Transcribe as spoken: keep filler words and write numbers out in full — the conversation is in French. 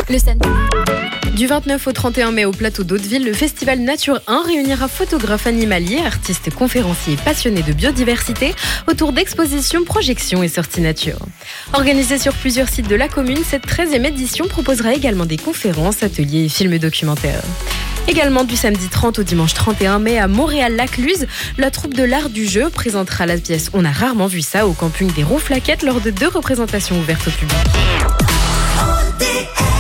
Le samedi. Du vingt-neuf au trente et un mai au plateau d'Hauteville, le festival Nature un réunira photographes animaliers, artistes, conférenciers et passionnés de biodiversité autour d'expositions, projections et sorties nature. Organisée sur plusieurs sites de la commune, cette treizième édition proposera également des conférences, ateliers et films documentaires. Également du samedi trente au dimanche trente et un mai à Montréal-Lacluse, la troupe de l'art du jeu présentera la pièce On a rarement vu ça au camping des Ronflaquettes lors de deux représentations ouvertes au public.